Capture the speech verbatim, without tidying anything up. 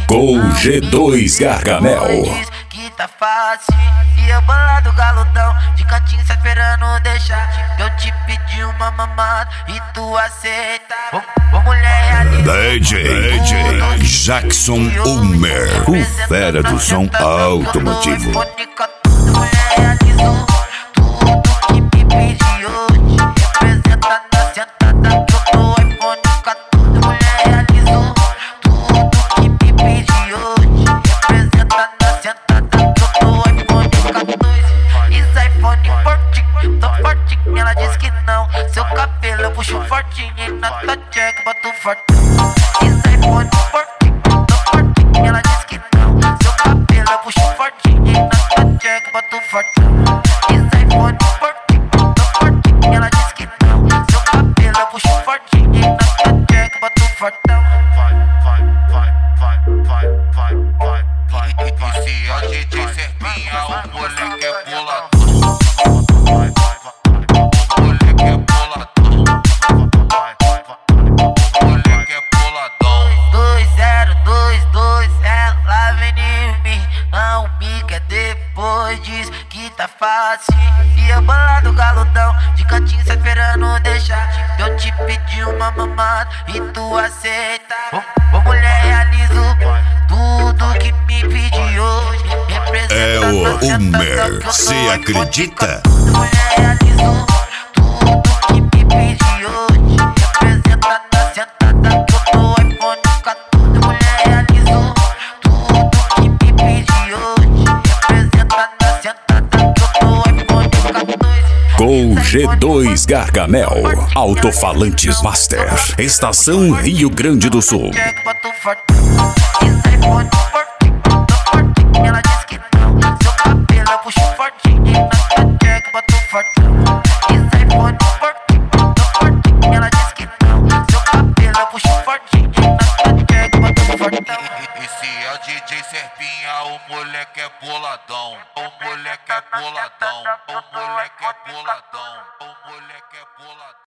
Com G dois Gargamel. Que tá fácil, e eu bolado galudão, de cantinho sai esperando deixar. Eu te pedi uma mamada e tu aceita. Ô mulher realista, D J, D J Jackson Homer, o fera do som automotivo. Mulher realizou tudo que me pediu. Representa na sentada que eu tô iPhone quatorze. Mulher realizou tudo que me pediu. Representa na sentada que eu tô iPhone quatorze. Isso iPhone fortinho, tô fortinho. Ela diz que não. Seu cabelo eu puxo fortinho e na tua check boto fortão. Isso iPhone fortinho, tô fortinho. Ela diz que não. Seu cabelo eu puxo fortinho e na tua check boto fortão. Isso iPhone fortinho, tô fortinho. Ela diz que não. Seu cabelo eu puxo fortinho e na tua check boto fortão. Vai, vai, vai, vai, vai, vai, vai, vai. E se a D J Serpinha, o moleque é boladão. Vai, vai, vai, o moleque é boladão. Vai, vai, vai, o moleque é boladão. Dois zero dois dois, ela vem em mim. Não me quer depois diz que tá fácil. E eu bolado galudão, de cantinho sai esperando deixar. Eu te pedi uma mamada e tu aceita. Ô mulher realizo tudo que me pediu. É o Homer, cê acredita? Mulher realizou tudo que me pediu. Representa na sentada que eu tô iPhone quatorze. Mulher realizou tudo que me pediu. Representa na sentada que eu tô iPhone quatorze. Com G dois Gargamel, Alto-Falantes Master, Estação Rio Grande do Sul. Boto fortão. Isso é iPhone fortinho, tô fortinho. Ela diz que não. Seu cabelo eu puxo fortinho e na tua check boto fortão. Isso é iPhone fortinho, tô fortinho. Ela diz que não. Seu cabelo eu puxo fortinho e na tua check boto fortão. E se a D J Serpinha, o moleque é boladão. O moleque é boladão. O moleque é boladão. O moleque é boladão.